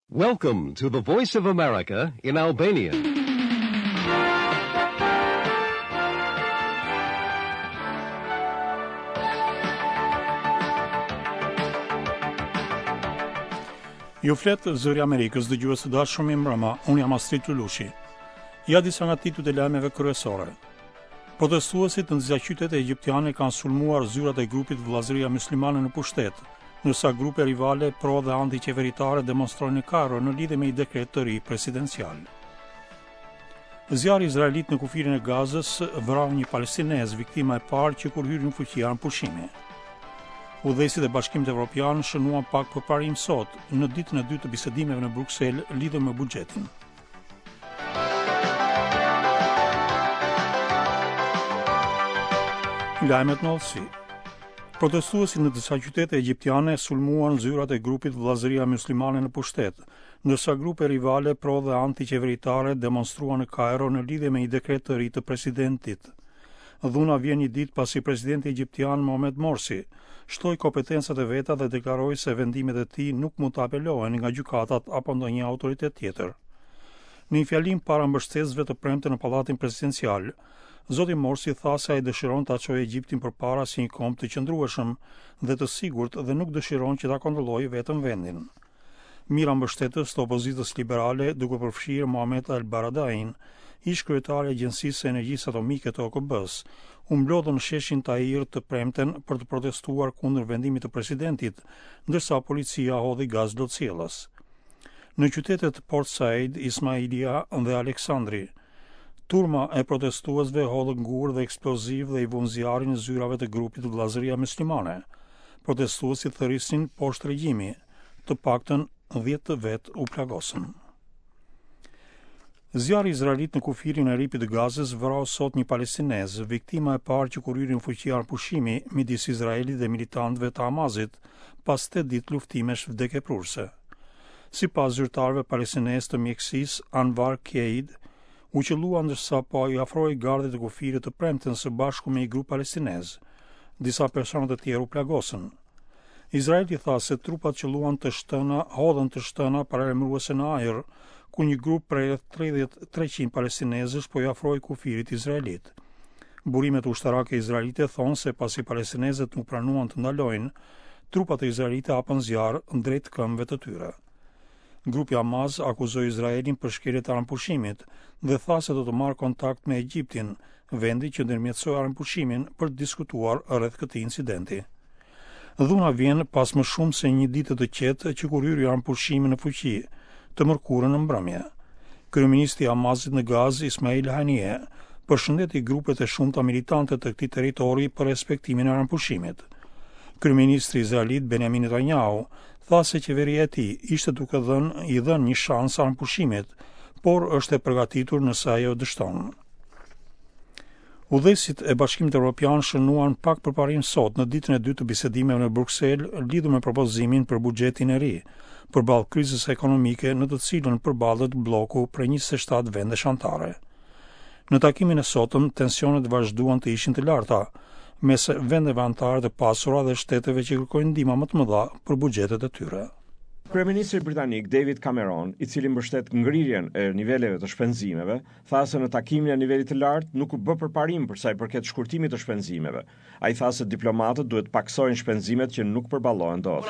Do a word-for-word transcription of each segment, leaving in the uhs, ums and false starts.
Welcome to the Voice of America in Albania. Ju flet zëri Amerikës, dëgjues të dashur mi mbrëma, unë jam Astrid Lulushi. Ja disa nga titujt e lajmeve kryesore. Protestuesit në disa qytete egjiptiane kanë sulmuar zyrat e grupit Vllazëria Myslimane në pushtet, ndërsa grupe rivale pro dhe antiqeveritare demonstrojnë në Kairo në lidhje me një dekret të ri presidencial. Zjarri izraelit në kufirin e Gazës vrau një palestinez, viktima e parë që kur hyri në fuqi armë pushimi. Udhëheqësit e Bashkimit Evropian shënuan pak përparim sot, në ditën e dytë të bisedimeve në Bruksel lidhur me buxhetin. Lajmet në Olsi. Protestuesit në disa qytete egjiptiane sulmuan zyrat e grupit Vllazëria Myslimane në pushtet, ndërsa grupe rivale pro dhe antiqeveritare demonstruan në Kairo në lidhje me një dekret të ri të presidentit. Dhuna vjen një ditë pasi presidenti egjiptian Mohamed Morsi shtoi kompetencat e veta dhe deklaroi se vendimet e tij nuk mund të apelohen nga gjykatat apo ndonjë autoritet tjetër. Në një fjalim para mbështetësve të premte në pallatin presidencial, Zoti Morsi tha se ai dëshiron ta çojë Egjiptin përpara si një komb të qëndrueshëm dhe të sigurt dhe nuk dëshiron që ta kontrollojë vetëm vendin. Mira mbështetës të opozitës liberale, duke përfshirë Mohamed Al-Baradain, ish kryetari i Agjencisë së Energjisë Atomike të O K B-s, u mblodhën në sheshin Tahrir të premten për të protestuar kundër vendimit të presidentit, ndërsa policia hodhi gaz lotësielës. Në qytetet Port Said, Ismailia dhe Aleksandri, turma e protestuesve hodhë ngur dhe eksploziv dhe i vun zjarrin në zyrave të grupit Vllazëria Myslimane. Protestuesit thërrisin poshtë regjimi, të paktën dhjetë të vet u plagosën. Zjarri izraelit në kufirin e ripit të Gazës vrau sot një palestinez, viktima e parë që kur hyri në fuqi armëpushimi midis Izraelit dhe militantëve të Hamazit pas tetë ditë luftimesh vdekjeprurse. Sipas zyrtarëve palestinez të mjekësisë Anwar Keid, u qellua ndërsa po i afroi gardit të kufirit të premten së bashku me një grup palestinez. Disa persona të tjerë u plagosën. Izraeli tha se trupat qelluan të shtëna, hodhën të shtëna paralajmëruese në ajër, ku një grup prej tridhjetë e treqind palestinezësh po i afroi kufirit izraelit. Burimet ushtarake izraelite thonë se pasi palestinezët nuk pranuan të ndalojnë, trupat e izraelite hapën zjarr drejt këmbëve të tyre. Grupi Hamas akuzoi Izraelin për shkelje të armëpushimit dhe tha se do të marrë kontakt me Egjiptin, vendi që ndërmjetësoi armëpushimin për të diskutuar rreth këtij incidenti. Dhuna vjen pas më shumë se një ditë të qetë që kur hyri armëpushimi në fuqi, të mërkurën në mbrëmje. Kryeministri i Hamasit në Gazë, Ismail Haniyeh, përshëndeti grupet e shumta militante të këtij territori për respektimin e armëpushimit. Kryeministri izraelit Benjamin Netanyahu tha se qeveria e tij ishte duke dhënë i dhënë një shans armëpushimit, por është e përgatitur nëse ajo dështon. Udhëheqësit e Bashkimit Evropian shënuan pak përparim sot në ditën e dytë të bisedimeve në Bruksel lidhur me propozimin për buxhetin e ri, përballë krizës ekonomike në të cilën përballet bloku prej njëzet e shtatë vendesh anëtare. Në takimin e sotëm, tensionet vazhduan të ishin të larta mes vendeve anëtare të pasura dhe shteteve që kërkojnë ndihma më të mëdha për buxhetet e tyre. Kryeministri britanik David Cameron, i cili mbështet ngrirjen e niveleve të shpenzimeve, tha se në takimin e nivelit të lartë nuk u bë përparim për sa i përket shkurtimit të shpenzimeve. Ai tha se diplomatët duhet paksojnë shpenzimet që nuk përballohen dot.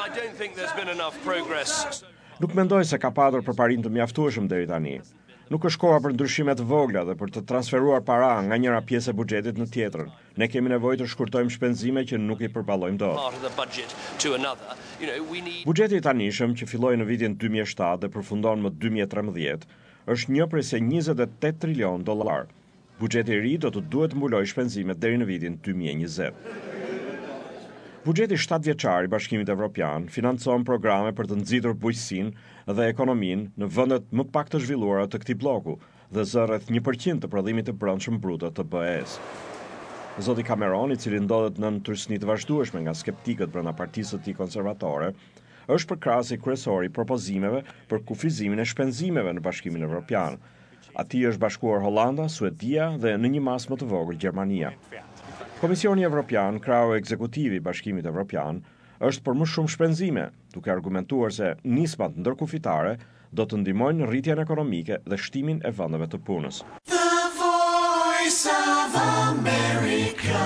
Nuk mendoj se ka patur përparim të mjaftueshëm deri tani. Nuk është koha për ndryshime të vogla dhe për të transferuar para nga njëra pjesë e buxhetit në tjetrën. Ne kemi nevojë të shkurtojmë shpenzime që nuk i përballojmë dot. Buxheti i tanishëm që filloi në vitin dy mijë e shtatë dhe përfundon më dy mijë e trembëdhjetë është një prej se njëzet e tetë trilion dollar. Buxheti i ri do të duhet mbulojë shpenzimet deri në vitin dy mijë e njëzet. Buxheti shtatëvjeçar i Bashkimit Evropian financon programe për të nxitur bujqësinë dhe ekonominë në vendet më pak të zhvilluara të këtij bloku dhe zë rreth një përqind të prodhimit të brendshëm brutë të B E-s. Zoti Cameron, i cili ndodhet nën trysni të vazhdueshme nga skeptikët brenda partisë së tij konservatore, është përkrahasi kryesor i propozimeve për kufizimin e shpenzimeve në Bashkimin Evropian. Atij është bashkuar Hollanda, Suedia dhe në një mas më të vogël Gjermania. Komisioni Evropian, krau ekzekutivi i Bashkimit Evropian, është për më shumë shpenzime, duke argumentuar se nismat ndërkufitare do të ndihmojnë në rritjen ekonomike dhe shtimin e vendeve të punës. The Voice of America.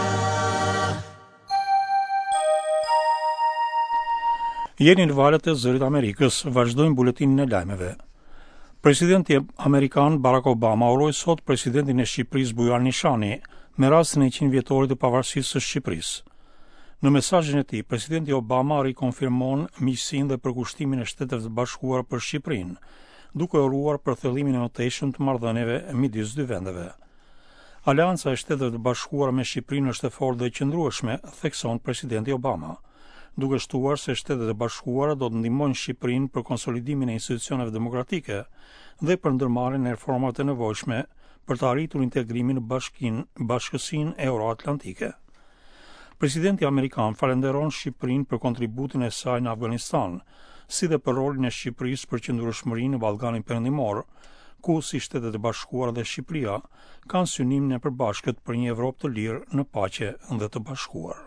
Jeni në valët e Zërit Amerikës, vazhdojmë buletinin e lajmeve. Presidenti amerikan Barack Obama uroi sot presidentin e Shqipërisë Bujar Nishani me rastin e qind vjetorit të pavarësisë së Shqipërisë. Në mesazhin e tij, presidenti Obama rikonfirmon miqësinë dhe përkushtimin e Shteteve të Bashkuara për Shqipërinë, duke uruar për thellimin e mëtejshëm të marrëdhënieve midis dy vendeve. Aleanca e Shteteve të Bashkuara me Shqipërinë është e fortë dhe e qëndrueshme, thekson presidenti Obama, duke shtuar se Shtetet e Bashkuara do të ndihmojnë Shqipërinë për konsolidimin e institucioneve demokratike dhe për ndërmarrjen e reformave të nevojshme për të arritur integrimin në bashkin, bashkësinë euro-atlantike. Presidenti amerikan falenderon Shqipërinë për kontributin e saj në Afganistan, si dhe për rolin e Shqipërisë për qëndrueshmërinë në Ballkanin Perëndimor, ku si Shtetet e Bashkuara dhe Shqipëria kanë synimin e përbashkët për një Evropë të lirë në paqe dhe të bashkuar.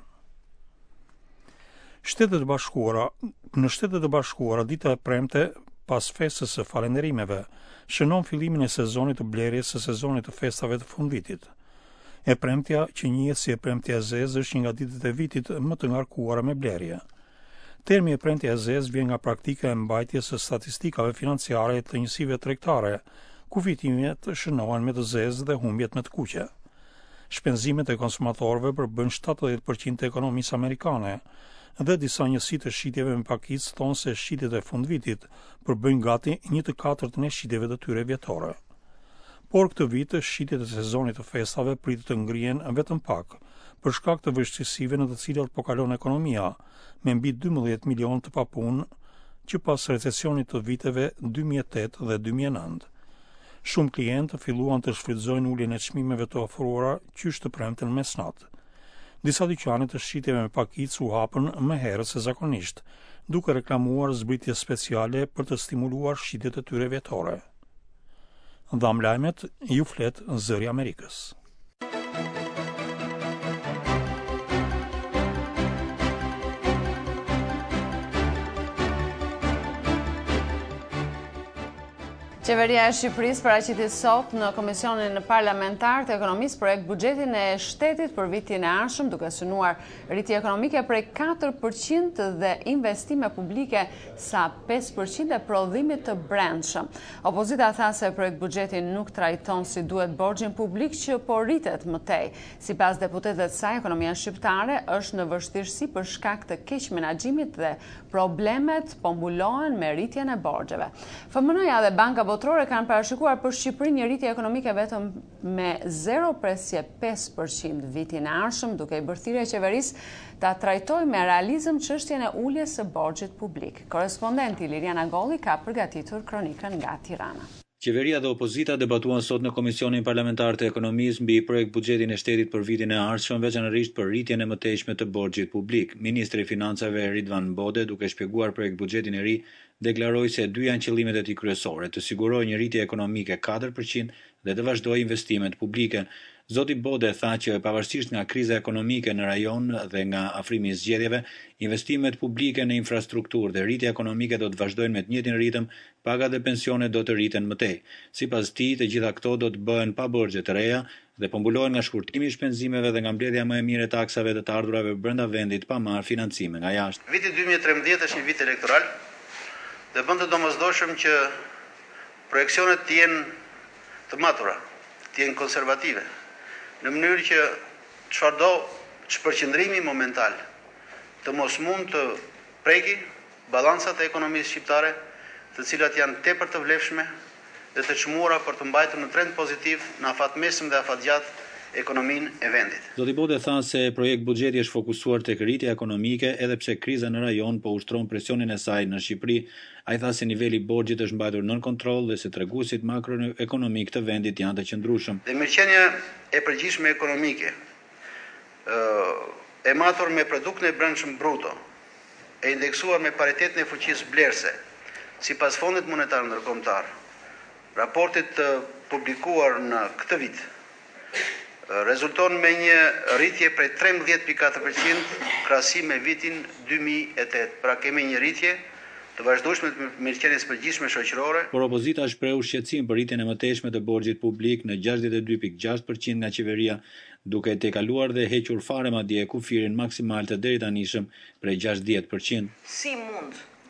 Shtetet e Bashkuara, në Shtetet e Bashkuara, dita e premte pas festës së falënderimeve, shënon fillimin e sezonit të blerjes së sezonit të festave të fundvitit. E premtja, që njihet si e premtja e zezë, është një nga ditët e vitit më të ngarkuara me blerje. Termi e premtja e zezë vjen nga praktika e mbajtjes së statistikave financiare të njësive tregtare, ku fitimet shënohen me të zezë dhe humbjet me të kuqe. Shpenzimet e konsumatorëve përbën shtatëdhjetë përqind të ekonomisë amerikane, dhe disa njësi të shitjeve me pakicë thonë se shitjet e fundvitit përbëjnë gati një të katërtën e shitjeve të tyre vjetore. Por këtë vit, shitjet e sezonit të festave pritet të ngrihen vetëm pak, për shkak të vështirësive në të cilat po kalon ekonomia, me mbi dymbëdhjetë milion të papunë që pas recesionit të viteve dy mijë e tetë dhe dy mijë e nëntë. Shumë klientë filluan të shfrytëzojnë uljen e çmimeve të ofruara qysh të premten mesnatë. Disa dyqane të shitjeve me pakicë u hapën më herët se zakonisht, duke reklamuar zbritje speciale për të stimuluar shitjet e tyre vjetore. Dham lajmet, ju flet Zëri i Amerikës. Qeveria e Shqipërisë paraqiti sot në Komisionin Parlamentar të Ekonomisë projekt buxhetin e shtetit për vitin e ardhshëm, duke synuar rritje ekonomike prej katër përqind dhe investime publike sa pesë përqind e prodhimit të brendshëm. Opozita tha se projekt buxheti nuk trajton si duhet borxhin publik që po rritet më tej. Sipas deputetëve të saj, ekonomia shqiptare është në vështirësi për shkak të keq menaxhimit dhe problemet po mbulohen me rritjen e borxheve. F M N-ja dhe Banka Botërore kanë parashikuar për Shqipërinë një rritje ekonomike vetëm me zero presje pesë përqind vitin e ardhshëm, duke i bërë thirrje qeverisë ta trajtojë me realizëm çështjen e uljes së borxhit publik. Korrespondenti Liriana Golli ka përgatitur kronikën nga Tirana. Qeveria dhe opozita debatuan sot në Komisionin Parlamentar të Ekonomisë mbi projekt buxhetin e shtetit për vitin e ardhshëm, veçanërisht për rritjen e mëtejshme të borxhit publik. Ministri i Financave Ridvan Bode, duke shpjeguar projekt buxhetin e ri, deklaroi se dy janë qëllimet e tij kryesore: të sigurojë një rritje ekonomike katër përqind dhe të vazhdojë investimet publike. Zoti Bode tha që pavarësisht nga kriza ekonomike në rajon dhe nga afrimi i zgjedhjeve, investimet publike në infrastrukturë dhe rritja ekonomike do të vazhdojnë me të njëjtin ritëm, pagat dhe pensionet do të rriten më tej. Sipas tij, të gjitha këto do të bëhen pa borxhe të reja dhe po mbulohen nga shkurtimi i shpenzimeve dhe nga mbledhja më e mirë e taksave të të ardhurave brenda vendit pa marrë financime nga jashtë. Viti dy mijë e trembëdhjetë është një vit elektoral dhe bën të domosdoshëm që projeksionet të jenë të matura, të jenë konservative, në mënyrë që çfarëdo çpërqendrimi momental të mos mund të preki balancat e ekonomisë shqiptare, të cilat janë tepër të vlefshme dhe të çmuara për të mbajtur në trend pozitiv në afatmesëm dhe afatgjatë ekonominë e vendit. Zoti Bode tha se projekt buxheti është fokusuar tek rritja ekonomike, edhe pse kriza në rajon po ushtron presionin e saj në Shqipëri. Ai tha se niveli i borxhit është mbajtur nën kontroll dhe se treguesit makroekonomik të vendit janë të qëndrueshëm. Dhe mirëqenia e përgjithshme ekonomike, e matur me produktin e brendshëm bruto, e indeksuar me paritetin e fuqisë blerëse, sipas Fondit Monetar Ndërkombëtar, raportit publikuar në këtë vit, rezulton me një rritje prej trembëdhjetë pikë katër përqind krahasim me vitin dy mijë e tetë. Pra kemi një rritje të vazhdueshme të mirëqenies përgjithshme shoqërore. Por opozita shprehu shqetësim për rritjen e mëtejshme të borxhit publik në gjashtëdhjetë e dy pikë gjashtë përqind nga qeveria, duke tejkaluar dhe hequr fare madje kufirin maksimal të deri tanishëm prej gjashtëdhjetë përqind. Si mund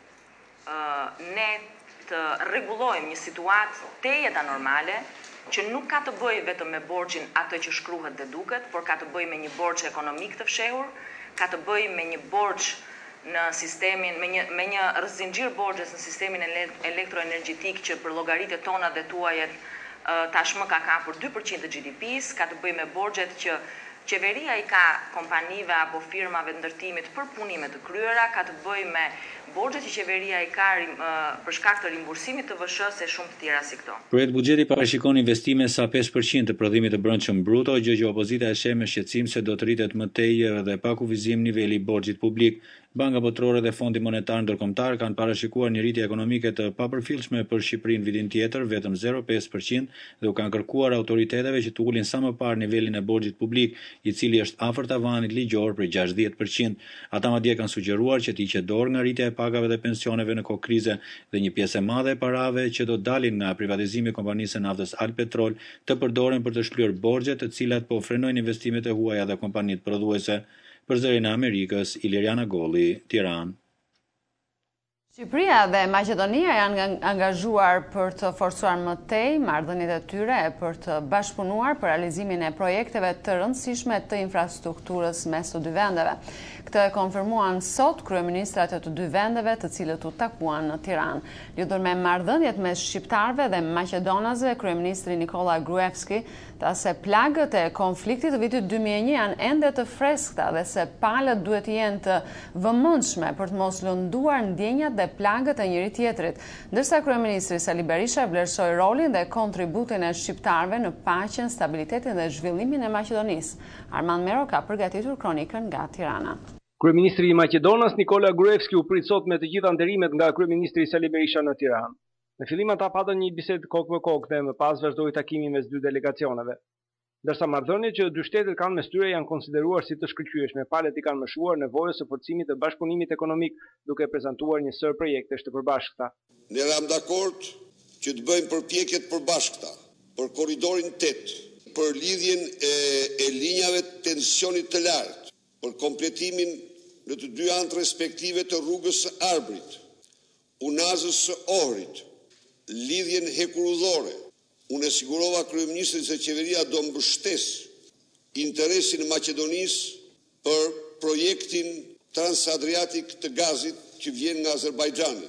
uh, ne të rregullojmë një situatë tejet anormale që nuk ka të bëjë vetëm me borxhin atë që shkruhet dhe duket, por ka të bëjë me një borxh ekonomik të fshehur, ka të bëjë me një borxh në sistemin me një me një rrëzinxhir borxhesh në sistemin elektroenergjetik që për llogaritjet tona dhe tuajet uh, tashmë ka kapur dy përqind të G D P-s, ka të bëjë me borxhet që qeveria i ka kompanive apo firmave të ndërtimit për punime të kryera, ka të bëjë me borxhet që qeveria i ka uh, për shkak të rimbursimit të V S H-s e shumë të tjera si këto. Projekt buxheti parashikon investime sa pesë përqind të prodhimit të brendshëm bruto, gjë që opozita e sheh me shqetësim se do të rritet më tej dhe pa kufizim niveli i borxhit publik. Banka Botërore dhe Fondi Monetar Ndërkombëtar kanë parashikuar një rritje ekonomike të papërfillshme për Shqipërinë vitin tjetër, vetëm zero virgulë pesë përqind, dhe u kanë kërkuar autoriteteve që të ulin sa më parë nivelin e borxhit publik, i cili është afër tavanit ligjor për gjashtëdhjetë përqind. Ata madje kanë sugjeruar që të hiqet dorë nga rritja e pagave dhe pensioneve në kohë krize dhe një pjesë e madhe e parave që do dalin nga privatizimi i kompanisë së naftës Alpetrol të përdoren për të shlyer borxhet, të cilat po frenojnë investimet e huaja dhe kompanitë prodhuese. Për Zërin e Amerikës, Iliriana Golli, Tiranë. Shqipëria dhe Maqedonia janë angazhuar për të forcuar më tej marrëdhëniet e tyre e për të bashkëpunuar për realizimin e projekteve të rëndësishme të infrastrukturës mes të dy vendeve. Këtë e konfirmuan sot kryeministrat e të dy vendeve, të cilët u takuan në Tiranë. Lidhur me marrëdhëniet mes shqiptarëve dhe maqedonasve, kryeministri Nikola Gruevski tha se plagët e konfliktit të vitit dy mijë e një janë ende të freskëta dhe se palët duhet të jenë të vëmendshme për të mos lënduar ndjenjat dhe plagët e njëri tjetrit, ndërsa kryeministri Sali Berisha vlerësoi rolin dhe kontributin e shqiptarëve në paqen, stabilitetin dhe zhvillimin e Maqedonisë. Armand Mero ka përgatitur kronikën nga Tirana. Kryeministri i Maqedonas Nikola Gruevski u prit sot me të gjitha nderimet nga kryeministri Sali Berisha në Tiranë. Në fillim ata patën një bisedë kokë me kokë dhe më pas vazhdoi takimi mes dy delegacioneve. Ndërsa marrëdhëniet që dy shtetet kanë mes tyre janë konsideruar si të shkëlqyeshme, palët i kanë mëshuar nevojës së forcimit të bashkëpunimit ekonomik, duke prezantuar një sër projektesh të përbashkëta. Ne jam dakord që të bëjmë përpjekje të përbashkëta për korridorin tetë, për lidhjen e, e linjave të tensionit të lartë, për kompletimin në të dy anët respektive të rrugës së Arbrit, unazës së Ohrit, lidhjen hekurudhore. Unë e sigurova kryeministrit se qeveria do mbështes interesin e Maqedonisë për projektin transadriatik të gazit që vjen nga Azerbajxhani.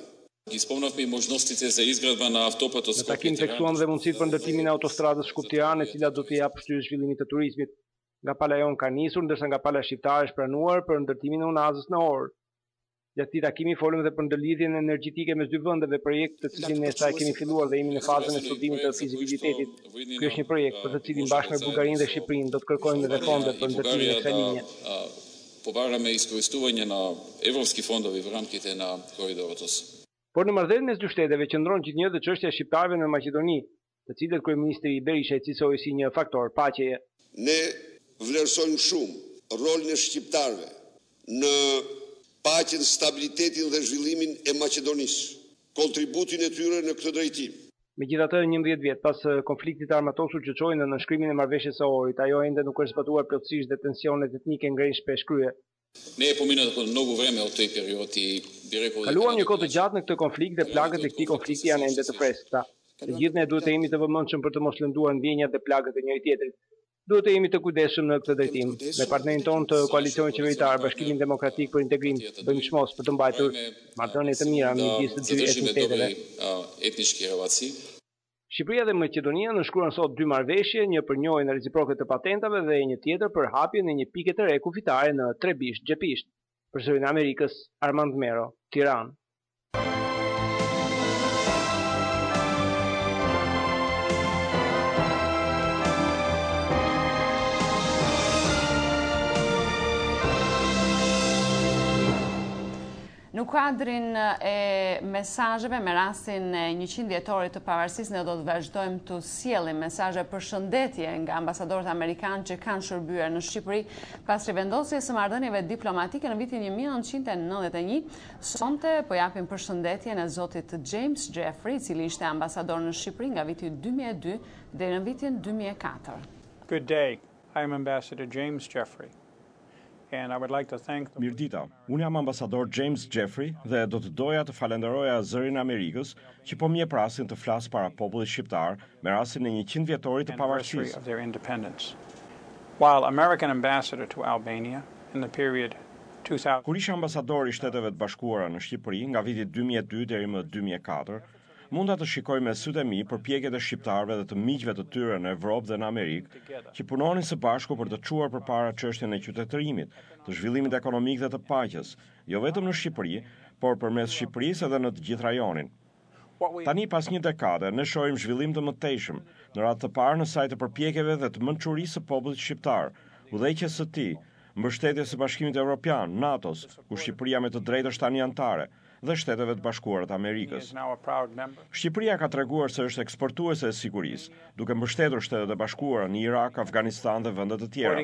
Në takim tekstuam dhe mundësitë për ndërtimin e autostradës Shkup-Tiranë, e cila do të japë shtyr zhvillimit të turizmit. Nga pala jon ka nisur, ndërsa nga pala shqiptare është pranuar për ndërtimin e unazës në Orë. Gjatë këtij takimi folëm dhe për ndërlidhjen energjetike mes dy vendeve, projekt të cilin ne sa e kemi filluar dhe jemi në fazën e studimit të fizibilitetit. Ky është një projekt për të cilin bashkë me Bullgarinë dhe Shqipërinë do të kërkojmë edhe fonde për ndërtimin e kësaj linje. Pobarame iskoristowanie na evropskih fondov v ramkih na koridorës. Por në marrëdhënien mes dy shteteve qëndron gjithnjë dhe çështja e shqiptarëve në Maqedoni, të cilët kryeministri Berisha e cilësoi si një faktor paqeje. Ne vlerësojmë shumë rolin e shqiptarëve në paqen, stabilitetin dhe zhvillimin e Maqedonisë, kontributin e tyre në këtë drejtim. Megjithatë, njëmbëdhjetë vjet pas konfliktit armatosur që çoi në nënshkrimin e marrëveshjes së Ohrit, ajo ende nuk është zbatuar plotësisht dhe tensionet etnike ngrenë shpesh krye. Ne e pominat mnogo vreme od tej periodi bih Kaluam një kohë të gjatë në këtë konflikt dhe plagët e këtij konflikti janë ende të freskëta. Të gjithë ne duhet të jemi të vëmendshëm për të mos lënduar ndjenjat dhe plagët e njëri tjetrit. Duhet të jemi të kujdesshëm në këtë drejtim. Me partnerin tonë të koalicionit qeveritar, Bashkimin Demokratik për Integrim, bëjmë çmos për të mbajtur marrëdhënie të mira midis të dy etniteteve. Shqipëria dhe Maqedonia nënshkruan sot dy marrëveshje, një për njohjen e reciproke të patentave dhe një tjetër për hapjen e një pike të re kufitare në Trebisht-Xhepisht. Për Zërin e Amerikës, Armand Mero, Tiranë. Nuk Në kuadrin e mesazheve me rastin e njëqind vjetorit të pavarësisë, ne do të vazhdojmë të sjellim mesazhe përshëndetje nga ambasadorët amerikanë që kanë shërbyer në Shqipëri pas rivendosjes së marrëdhënieve diplomatike në vitin një mijë e nëntëqind e nëntëdhjetë e një. Sonte po japim përshëndetjen e zotit James Jeffrey, i cili ishte ambasador në Shqipëri nga viti dy mijë e dy deri në vitin dy mijë e katër. Good day. I am Ambassador James Jeffrey. And I would like to thank the... Mirdita, unë jam ambasador James Jeffrey dhe do të doja të falenderoja zërin e Amerikës që po mje prasin të flas para popullit shqiptar me rastin e njëqind vjetorit të pavarësisë. of their independence. While American ambassador to Albania in the period two thousand... Kur isha ambasador i Shteteve të Bashkuara në Shqipëri nga viti dy mijë e dy deri më dy mijë e katër, munda të shikoj me sytë e mi përpjekjet e shqiptarëve dhe të miqve të tyre në Evropë dhe në Amerikë, që punonin së bashku për të çuar përpara çështjen e qytetërimit, të zhvillimit ekonomik dhe të paqes, jo vetëm në Shqipëri, por përmes Shqipërisë edhe në të gjithë rajonin. Tani pas një dekade ne shohim zhvillim të mëtejshëm në radhë të parë në saj të përpjekjeve dhe të mençurisë së popullit shqiptar, udhëheqjes së tij, mbështetjes së Bashkimit Evropian, NATO-s, ku Shqipëria me të drejtë është tani anëtare, dhe Shteteve të Bashkuara të Amerikës. Shqipëria ka treguar se është eksportuese e sigurisë, duke mbështetur Shtetet e Bashkuara në Irak, Afganistan dhe vende të tjera.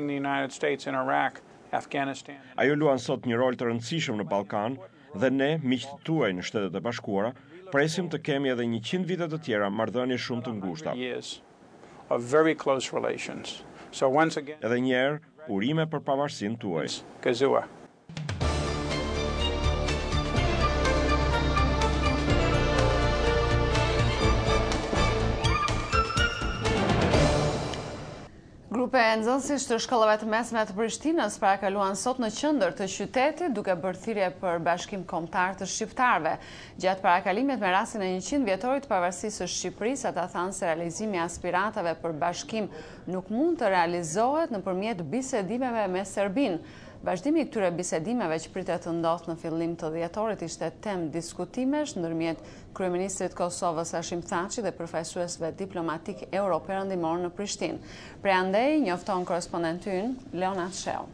Ajo luan sot një rol të rëndësishëm në Ballkan dhe ne, miqtë tuaj në Shtetet e Bashkuara, presim të kemi edhe njëqind vite të tjera marrëdhënie shumë të ngushta. Edhe një herë, urime për pavarësinë tuaj. Gazua. Grupe e nxënësish të shkollave të mesme të Prishtinës parakaluan sot në qendër të qytetit duke bërë thirrje për bashkim kombëtar të shqiptarëve. Gjatë parakalimit me rastin e njëqind vjetorit të pavarësisë së Shqipërisë, ata thanë se realizimi i aspiratave për bashkim nuk mund të realizohet nëpërmjet bisedimeve me Serbinë. Vazhdimi i këtyre bisedimeve që pritet të ndodhë në fillim të dhjetorit ishte temë diskutimesh ndërmjet kryeministrit Kosovës Hashim Thaçi dhe përfaqësuesve diplomatik euro-perëndimor në Prishtinë. Prandaj njofton korrespondenti ynë Leonard Sheu.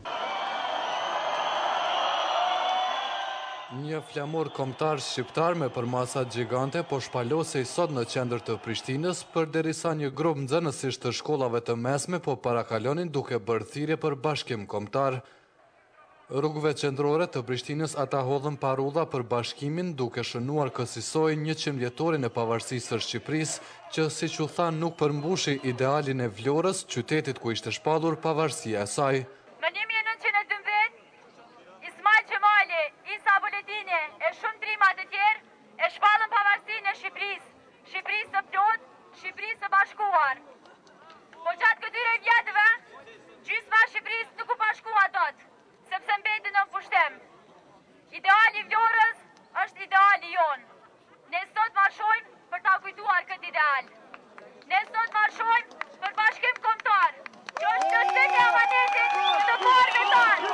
Një flamur kombëtar shqiptar me përmasa gjigante po shpalosej sot në qendër të Prishtinës, përderisa një grup nxënësish të shkollave të mesme po parakalonin duke bërë thirrje për bashkim kombëtar. Rrugëve qendrore të Prishtinës ata hodhën parulla për bashkimin duke shënuar kësaj njëqind vjetorin e pavarësisë së Shqipërisë, që siç u tha nuk përmbushi idealin e Vlorës, qytetit ku ishte shpallur pavarësia e saj. Në një mijë e nëntëqind e dymbëdhjetë, Ismail Qemali, Isa Buletini e shumë trima të tjerë e shpallën pavarësinë e Shqipërisë, Shqipërisë së plotë, Shqipërisë së bashkuar. Po gjatë këtyre vjetëve, gjysma e Shqipërisë nuk u bashkua dot, sepse mbeti në pushtem. Ideali Vlorës është ideali jonë. Ne sot marshojmë për ta kujtuar këtë ideal. Ne sot marshojmë për bashkim kombëtar, që është shërbim e amanetit të parëve tanë.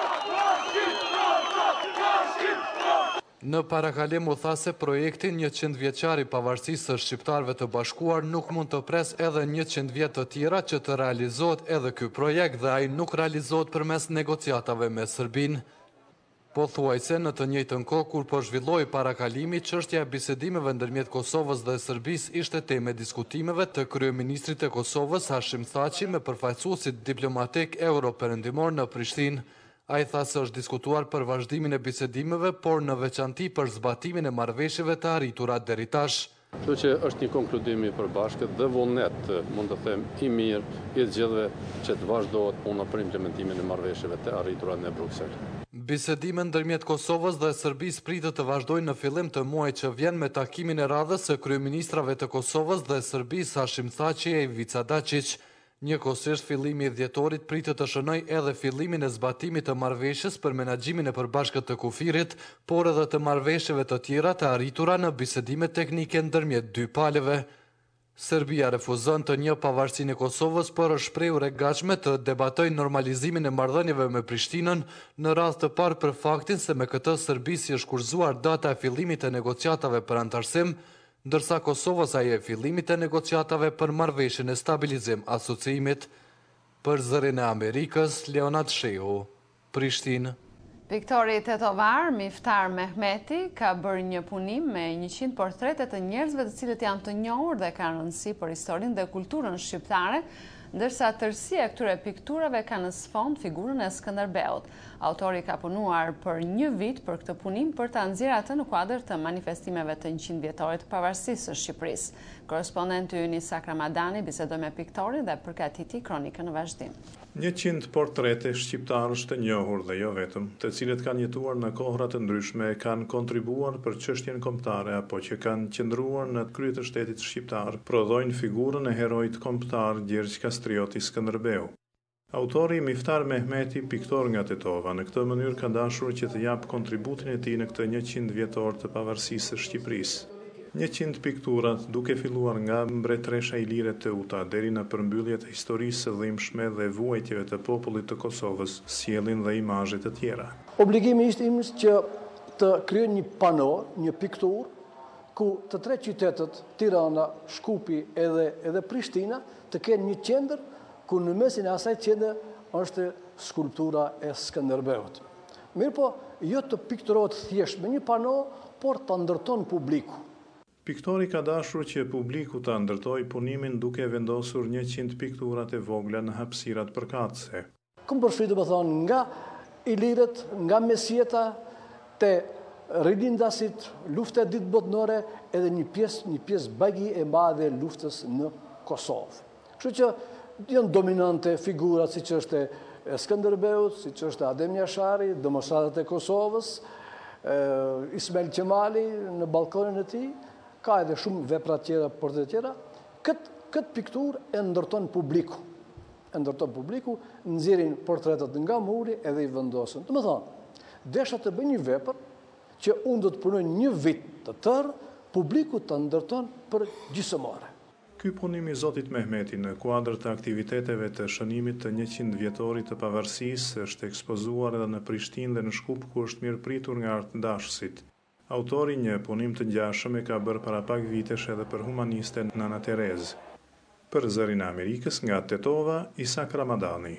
Në parakalim u tha se projekti njëqind vjeçar i pavarësisë së shqiptarëve të bashkuar nuk mund të pres edhe njëqind vjet të tjera që të realizohet edhe ky projekt dhe ai nuk realizohet përmes negociatave me Serbinë. Pothuajse në të njëjtën kohë kur po zhvilloi parakalimi, çështja e bisedimeve ndërmjet Kosovës dhe Serbisë ishte temë e diskutimeve të kryeministrit të Kosovës Hashim Thaçi me përfaqësuesit diplomatik euro-perëndimor në Prishtinë. Ai tha se është diskutuar për vazhdimin e bisedimeve, por në veçanti për zbatimin e marrëveshjeve të arritura deri tash. Kjo që është një konkludim i përbashkët dhe vullnet, mund të them, i mirë i të gjithëve që të vazhdohet puna për implementimin e marrëveshjeve të arritura në Bruksel. Bisedime ndërmjet Kosovës dhe Serbisë pritet të vazhdojnë në fillim të muajit që vjen me takimin e radhës së kryeministrave të Kosovës dhe Serbisë Hashim Thaçi e Ivica Dačić. Njëkohësisht fillimi i dhjetorit pritet të shënoj edhe fillimin e zbatimit të marrëveshjes për menaxhimin e përbashkët të kufirit, por edhe të marrëveshjeve të tjera të arritura në bisedime teknike ndërmjet dy palëve. Serbia refuzon të njeh pavarësinë e Kosovës, por është shprehur e gatshme të debatojë normalizimin e marrëdhënieve me Prishtinën, në radhë të parë për faktin se me këtë Serbisë është kurzuar data e fillimit të negociatave për antarësim, ndërsa Kosovës ajo e fillimit të negociatave për marrëveshjen e stabilizim asociimit. Për zërin e Amerikës, Leonard Shehu, Prishtinë. Viktori Tetovar, Miftar Mehmeti, ka bërë një punim me njëqind portrete të njerëzve të cilët janë të njohur dhe kanë rëndësi për historinë dhe kulturën shqiptare, ndërsa tërësia e këtyre pikturave ka në sfond figurën e Skënderbeut. Autori ka punuar për një vit për këtë punim për ta nxjerrë atë në kuadër të manifestimeve të njëqind vjetorit të pavarësisë së Shqipërisë. Korrespondenti ynë Isak Ramadani bisedoi me piktorin dhe përgatiti kronikën në vazhdim. njëqind portrete shqiptarësh të njohur dhe jo vetëm, të cilët kanë jetuar në kohra të ndryshme e kanë kontribuar për çështjen kombëtare apo që kanë qëndruar në krye të shtetit shqiptar, prodhojnë figurën e heroit kombëtar Gjergj Kastrioti Skënderbeu. Autori Miftar Mehmeti, piktor nga Tetova, në këtë mënyrë ka dashur që të jap kontributin e tij në këtë njëqind vjetor të pavarësisë së Shqipërisë. njëqind pikturat, duke filluar nga mbretëresha Ilire Teuta deri në përmbylljet e historisë së dhimbshme dhe vuajtjeve të popullit të Kosovës, sjellin dhe imazhe të tjera. Obligimi ishte im që të krijoj një pano, një pikturë ku të tre qytetet, Tirana, Shkupi edhe edhe Prishtina, të kenë një qendër ku në mesin e asaj qendër është skulptura e Skënderbeut. Mirë po, jo të pikturohet thjesht me një pano, por të ndërton publiku. Piktori ka dashur që publiku ta ndërtoj punimin duke vendosur njëqind pikturat e vogla në hapësirat përkatëse. Kam përshkruar më thonë nga Ilirët, nga Mesjeta, te rilindasit, lufta e dytë botërore, edhe një pjesë një pjesë bagi e madhe e luftës në Kosovë. Kështu që janë dominante figurat siç është e Skënderbeut, siç është Adem Jashari, demokratët e Kosovës, Ismail Qemali në balkonin e tij. Ka edhe shumë vepra tjera, portrete tjera. Këtë kët pikturë e ndërton publiku. E ndërton publiku, nxjerrin portretet nga muri edhe i vendosen. Do të thonë, desha të bëj një vepër që unë do të punoj një vit të tërë, publiku të ndërton për gjysmore. Ky punim i Zotit Mehmeti në kuadër të aktiviteteve të shënimit të njëqind vjetorit të pavarësisë është ekspozuar edhe në Prishtinë dhe në Shkup, ku është mirëpritur nga artëdashësit. Autori një punim të ngjashëm e ka bërë para pak vitesh edhe për humanisten Nana Terez. Për Zërin e Amerikës nga Tetova, Isak Ramadani.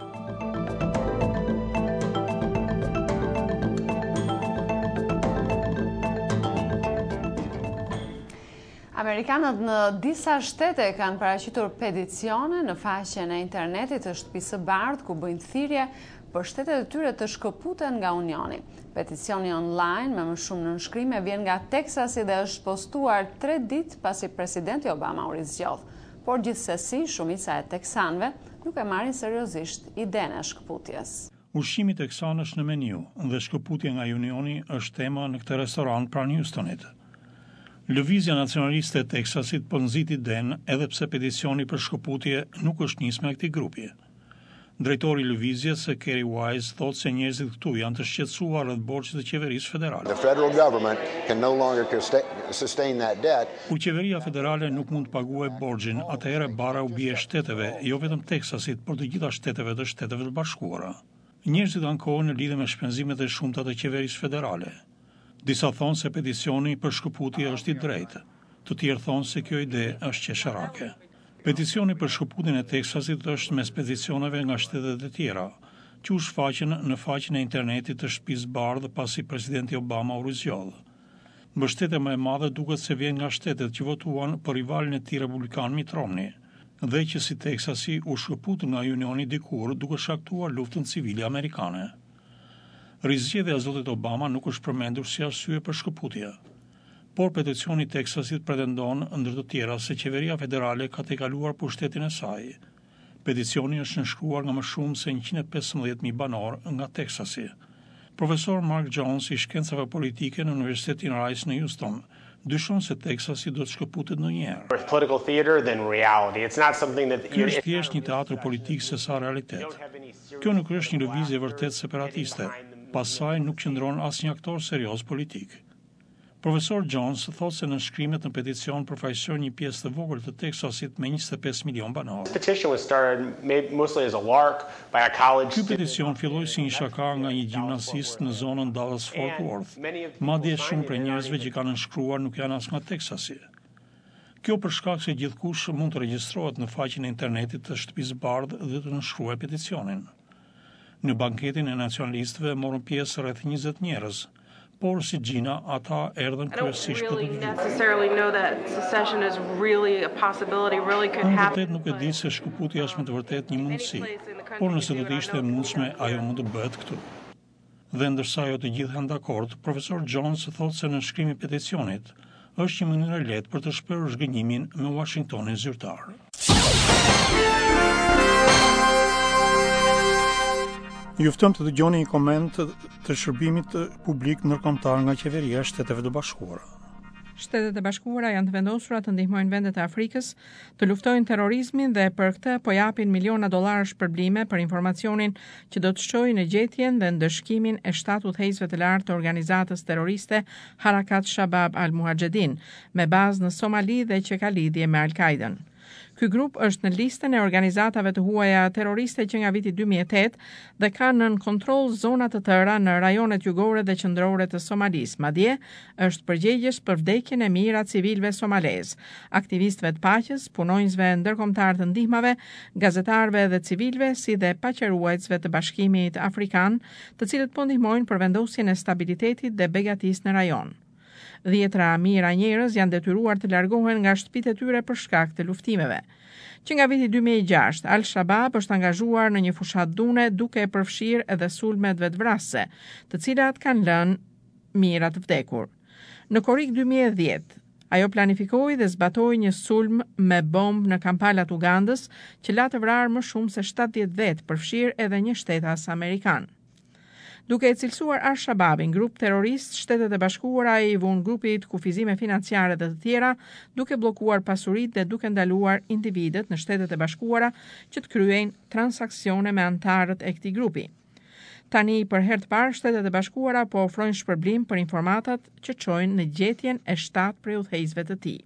Amerikanët në disa shtete kanë paraqitur peticione në faqen e internetit të Shtëpisë së Bardhë ku bëjnë thirrje për shtetet e tyre të shkëputen nga Unioni. Peticioni online me më shumë nënshkrime vjen nga Teksasi dhe është postuar tre ditë pasi presidenti Obama u rizgjodh. Por gjithsesi, shumica e teksanëve nuk e marrin seriozisht idenë e shkëputjes. Ushqimi teksanësh në meniu dhe shkëputja nga Unioni është tema në këtë restorant pranë Houstonit. Lëvizja nacionaliste e Teksasit po nxit idenë edhe pse peticioni për shkëputje nuk është nisë me këtij grupi. Drejtori i lëvizjes, Kerry Wise, thotë se njerëzit këtu janë të shqetësuar rreth borxhit të qeverisë federale. The federal government can no longer sustain that debt. Kur qeveria federale nuk mund të paguajë borxhin, atëherë bara u bie shteteve, jo vetëm Teksasit, por të gjitha shteteve të Shteteve të Bashkuara. Njerëzit ankohen në lidhje me shpenzimet e shumta të qeverisë federale. Disa thonë se peticioni për shkëputje është i drejtë, të tjerë thonë se kjo ide është qesharake. Peticioni për shkëputjen e Teksasit është mes peticioneve nga shtetet e tjera, që u shfaqen në faqen e internetit të Shtëpisë Bardhë pasi presidenti Obama u rizgjodh. Mbështetja më e madhe duket se vjen nga shtetet që votuan për rivalin e tij republikan Mitt Romney, dhe që si Teksasi u shkëput nga Unioni dikur duke shkaktuar luftën civile amerikane. Rizgjedhja e zotit Obama nuk është përmendur si arsye për shkëputje. Por peticioni i Teksasit pretendon, ndër të tjera, se qeveria federale ka tejkaluar pushtetin e saj. Peticioni është nënshkruar nga më shumë se njëqind e pesëmbëdhjetë mijë banor nga Teksasi. Profesor Mark Jones i shkencave politike në Universitetin Rice në Houston dyshon se Teksasi do të shkëputet ndonjëherë. Ky është thjesht një teatër politik se sa realitet. Kjo nuk është një lëvizje vërtet separatiste, pas saj nuk qëndron asnjë aktor serioz politik. Profesor Jones thotë se nënshkrimet në peticion përfaqësojnë një pjesë të vogël të Teksasit me njëzet e pesë milion banor. Ky peticion filloi si një shaka nga një gjimnazist në zonën Dallas-Fort Worth. Madje shumë prej njerëzve që kanë nënshkruar nuk janë as nga Teksasi. Kjo për shkak se gjithkush mund të regjistrohet në faqen e internetit të Shtëpisë Bardhë dhe të nënshkruajë peticionin. Në banketin e nacionalistëve morën pjesë rreth njëzet njerëz, por si Gjina, ata erdhën kryesisht për të Unë vërtet nuk e di se shkëputja është me të vërtet një mundësi, por nëse do të ishte e mundshme, ajo mund të bëhet këtu. Dhe ndërsa jo të gjithë janë dakord, profesor Jones thotë se në shkrimi i peticionit është një mënyrë lehtë për të shprehur zhgënjimin me Washingtonin zyrtar. Ju ftoj të dëgjoni një koment të shërbimit publik ndërkombëtar nga qeveria e Shteteve të Bashkuara. Shtetet e Bashkuara janë të vendosura të ndihmojnë vendet e Afrikës të luftojnë terrorizmin dhe për këtë po japin miliona dollarë shpërblime për informacionin që do të shtojë në gjetjen dhe ndëshkimin e shtatë udhëheqësve të lartë të organizatës terroriste Harakat Shabab al-Mujahedin, me bazë në Somali dhe që ka lidhje me Al-Qaiden. Ky grup është në listën e organizatave të huaja terroriste që nga viti dy mijë e tetë dhe ka nën kontroll zona të tëra në rajonet jugore dhe qendrore të Somalisë. Madje është përgjegjës për vdekjen e mijëra civilëve somalez, aktivistëve të paqes, punonjësve ndërkombëtar të ndihmave, gazetarëve dhe civilëve, si dhe paqëruesve të Bashkimit Afrikan, të cilët po ndihmojnë për vendosjen e stabilitetit dhe begatisë në rajon. Dhjetra mijëra njerëz janë detyruar të largohen nga shtëpitë e tyre për shkak të luftimeve. Që nga viti dy mijë e gjashtë, Al-Shabaab është angazhuar në një fushat dune duke e përfshirë edhe sulmet vetvrasëse, të cilat kanë lënë mijëra të vdekur. Në korrik dy mijë e dhjetë, ajo planifikoi dhe zbatoi një sulm me bombë në Kampala të Ugandës, që la të vrarë më shumë se shtatëdhjetë vet, përfshirë edhe një shtetas amerikan. Duke e cilësuar Al-Shabaabin grup terrorist, Shtetet e Bashkuara i vun grupit kufizime financiare dhe të tjera, duke bllokuar pasuritë dhe duke ndaluar individët në Shtetet e Bashkuara që të kryejnë transaksione me antarët e këtij grupi. Tani për herë të parë Shtetet e Bashkuara po ofrojnë shpërblim për informatat që çojnë në gjetjen e shtatë prej udhëheqësve të tij.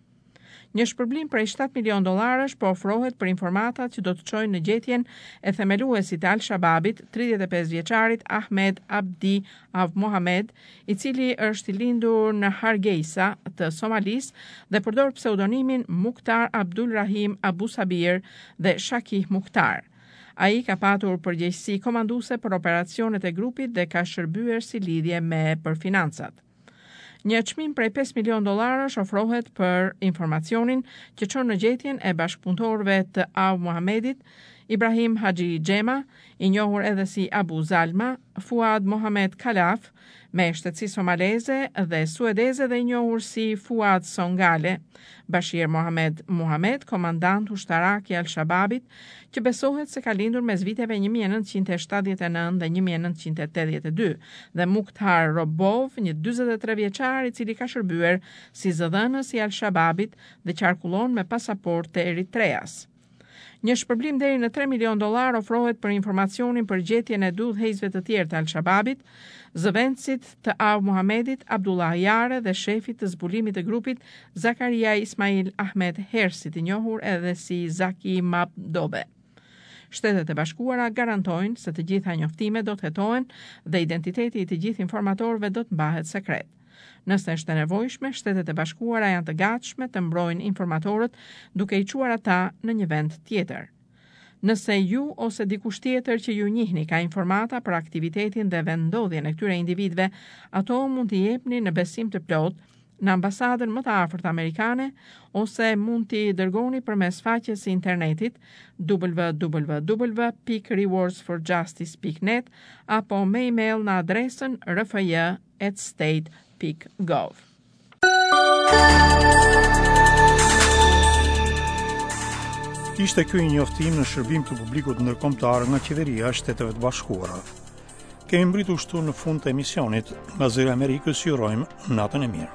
Një shpërblim prej shtatë milion dollarësh po ofrohet për informatat që do të çojnë në gjetjen e themeluesit të Al-Shabaabit, tridhjetë e pesë vjeçarit Ahmed Abdi Av Mohamed, i cili është i lindur në Hargeisa të Somalisë dhe përdor pseudonimin Mukhtar Abdul Rahim Abu Sabir dhe Shakih Mukhtar. Ai ka patur përgjegjësi komanduese për operacionet e grupit dhe ka shërbyer si lidhje me për financat. Një çmim prej pesë milion dollarësh ofrohet për informacionin që çon në gjetjen e bashkëpunëtorëve të Av Mohamedit, Ibrahim Haji Gjema, i njohur edhe si Abu Zalma, Fuad Mohamed Kalaf, me shtetësi somaleze dhe suedeze dhe i njohur si Fuad Songale, Bashir Mohamed Mohamed, komandant ushtarak i Al-Shabaabit, që besohet se ka lindur mes viteve një mijë e nëntëqind e shtatëdhjetë e nëntë dhe një mijë e nëntëqind e tetëdhjetë e dy, dhe Mukhtar Robov, një dyzet e tre vjeçar i cili ka shërbyer si zëdhënës i Al-Shabaabit dhe qarkullon me pasaportë të Eritreas. Një shpërblim deri në tre milion dollar ofrohet për informacionin për gjetjen e dy udhëheqësve të tjerë të Al-Shabaabit, zëvendësit të Av Mohamedit, Abdullah Yare dhe shefit të zbulimit të grupit Zakaria Ismail Ahmed Hersit, i njohur edhe si Zaki Mabdobe. Shtetet e Bashkuara garantojnë se të gjitha njoftimet do të hetohen dhe identiteti i të gjithë informatorëve do të mbahet sekret. Nëse është e nevojshme, Shtetet e Bashkuara janë të gatshme të mbrojnë informatorët duke i çuar ata në një vend tjetër. Nëse ju ose dikush tjetër që ju njihni ka informata për aktivitetin dhe vendodhjen e këtyre individëve, ato mund t'i jepni në besim të plot në ambasadën më të afërt amerikane ose mund t'i dërgoni përmes faqes së internetit w w w pikë rewards for justice pikë net apo me email në adresën r f j at state pikë gov. Ishte ky një njoftim në shërbim të publikut ndërkombëtar nga qeveria e Shteteve të Bashkuara. Kemi mbritur kështu në fund të emisionit, nga Zëri i Amerikës ju urojmë natën e mirë.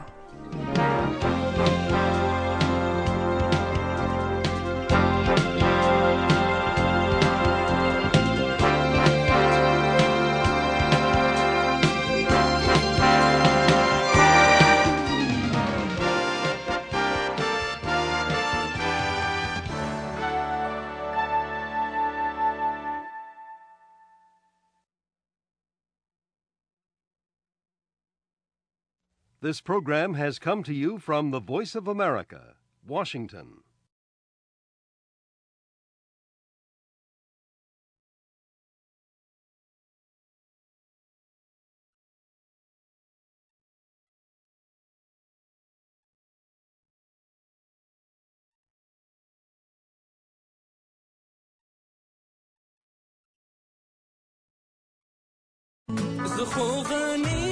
This program has come to you from the Voice of America, Washington. زخو غني